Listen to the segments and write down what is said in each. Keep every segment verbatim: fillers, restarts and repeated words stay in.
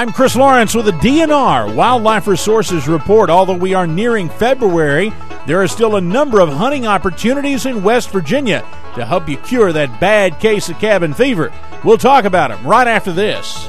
I'm Chris Lawrence with a D N R Wildlife Resources Report. Although we are nearing February, there are still a number of hunting opportunities in West Virginia to help you cure that bad case of cabin fever. We'll talk about them right after this.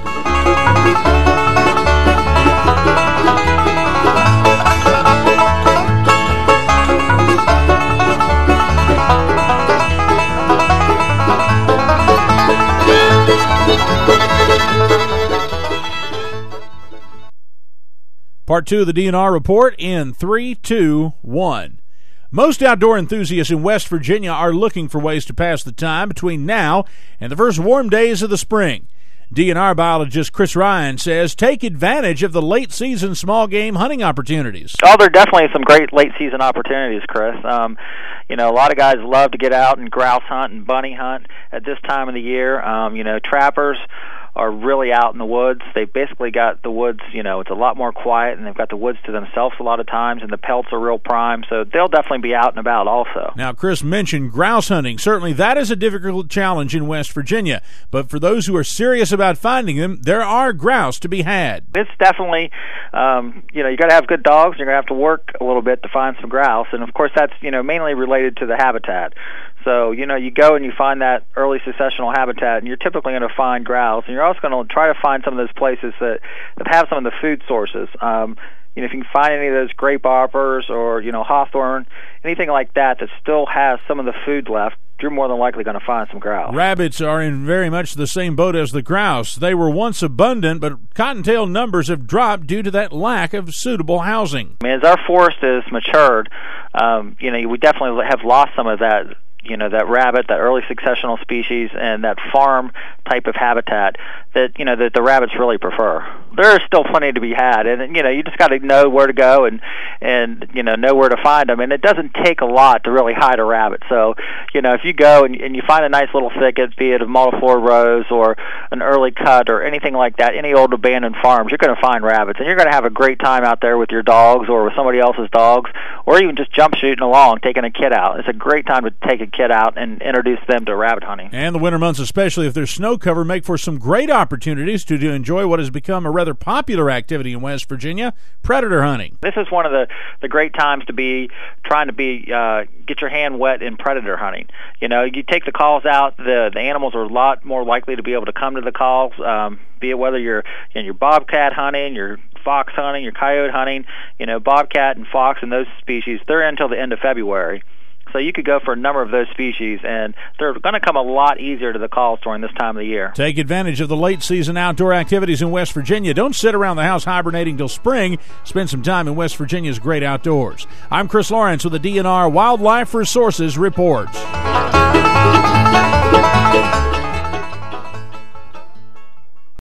Part two of the D N R report in three, two, one. Most outdoor enthusiasts in West Virginia are looking for ways to pass the time between now and the first warm days of the spring. D N R biologist Chris Ryan says take advantage of the late-season small game hunting opportunities. Oh, there are definitely some great late-season opportunities, Chris. Um, you know, a lot of guys love to get out and grouse hunt and bunny hunt at this time of the year. Um, you know, trappers are really out in the woods. They've basically got the woods, you know, it's a lot more quiet, and they've got the woods to themselves a lot of times, and the pelts are real prime, so they'll definitely be out and about also. Now, Chris mentioned grouse hunting. Certainly that is a difficult challenge in West Virginia, but for those who are serious about finding them, there are grouse to be had. It's definitely, um, you know, you got to have good dogs, and you're going to have to work a little bit to find some grouse, and of course that's, you know, mainly related to the habitat. So, you know, you go and you find that early successional habitat, and you're typically going to find grouse, and you're also going to try to find some of those places that, that have some of the food sources. Um, you know, if you can find any of those grape arbors or, you know, hawthorn, anything like that that still has some of the food left, you're more than likely going to find some grouse. Rabbits are in very much the same boat as the grouse. They were once abundant, but cottontail numbers have dropped due to that lack of suitable housing. I mean, as our forest has matured, um, you know, we definitely have lost some of that, you know, that rabbit, that early successional species, and that farm type of habitat that, you know, that the rabbits really prefer. There is still plenty to be had, and, you know, you just got to know where to go and, and, you know, know where to find them. And it doesn't take a lot to really hide a rabbit. So, you know, if you go and, and you find a nice little thicket, be it a multiflora rose or an early cut or anything like that, any old abandoned farms, you're going to find rabbits. And you're going to have a great time out there with your dogs or with somebody else's dogs, or even just jump shooting along, taking a kid out. It's a great time to take a kid out and introduce them to rabbit hunting. And the winter months, especially if there's snow cover, make for some great opportunities to, to enjoy what has become a rather popular activity in West Virginia, predator hunting. This is one of the, the great times to be trying to be uh, get your hand wet in predator hunting. You know, you take the calls out, the, the animals are a lot more likely to be able to come to the calls, um, be it whether you're you know, you're bobcat hunting, you're fox hunting, you're coyote hunting. You know, bobcat and fox and those species, they're in until the end of February. So you could go for a number of those species, and they're going to come a lot easier to the calls during this time of the year. Take advantage of the late-season outdoor activities in West Virginia. Don't sit around the house hibernating till spring. Spend some time in West Virginia's great outdoors. I'm Chris Lawrence with the D N R Wildlife Resources Report.